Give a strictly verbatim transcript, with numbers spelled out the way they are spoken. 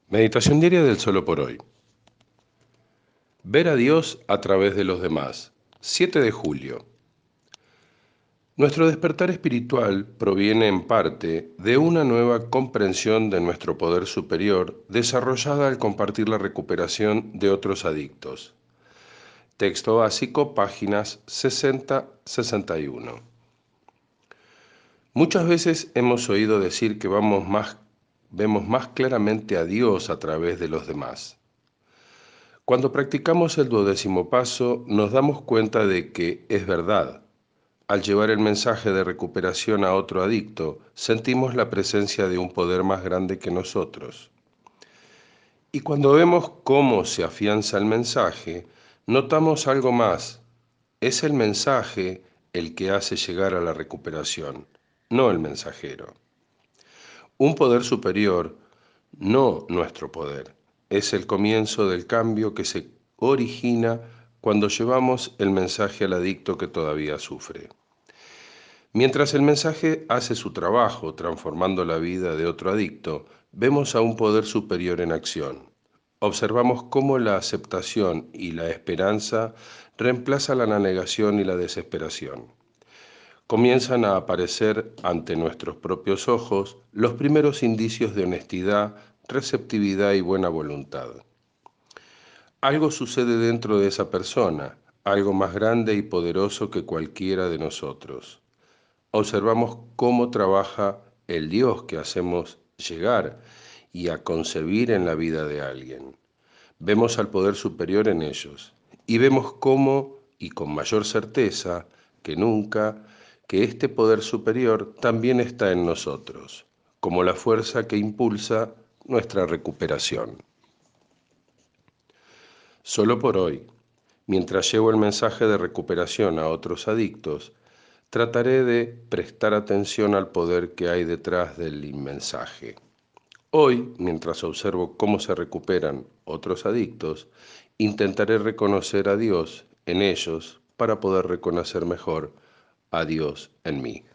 Meditación diaria del solo por hoy. Ver a Dios a través de los demás. siete de julio. Nuestro despertar espiritual proviene en parte de una nueva comprensión de nuestro poder superior desarrollada al compartir la recuperación de otros adictos. Texto básico, páginas sesenta a sesenta y uno. Muchas veces hemos oído decir que vamos más, vemos más claramente a Dios a través de los demás. Cuando practicamos el duodécimo paso, nos damos cuenta de que es verdad. Al llevar el mensaje de recuperación a otro adicto, sentimos la presencia de un poder más grande que nosotros. Y cuando vemos cómo se afianza el mensaje, notamos algo más. Es el mensaje el que hace llegar a la recuperación, no el mensajero. Un poder superior, no nuestro poder, es el comienzo del cambio que se origina cuando llevamos el mensaje al adicto que todavía sufre. Mientras el mensaje hace su trabajo transformando la vida de otro adicto, vemos a un poder superior en acción. Observamos cómo la aceptación y la esperanza reemplazan la negación y la desesperación. Comienzan a aparecer ante nuestros propios ojos los primeros indicios de honestidad, receptividad y buena voluntad. Algo sucede dentro de esa persona, algo más grande y poderoso que cualquiera de nosotros. Observamos cómo trabaja el Dios que hacemos llegar y a concebir en la vida de alguien. Vemos al poder superior en ellos y vemos cómo, y con mayor certeza que nunca, que este poder superior también está en nosotros, como la fuerza que impulsa nuestra recuperación. Solo por hoy, mientras llevo el mensaje de recuperación a otros adictos, trataré de prestar atención al poder que hay detrás del mensaje. Hoy, mientras observo cómo se recuperan otros adictos, intentaré reconocer a Dios en ellos para poder reconocer mejor a Dios en mí.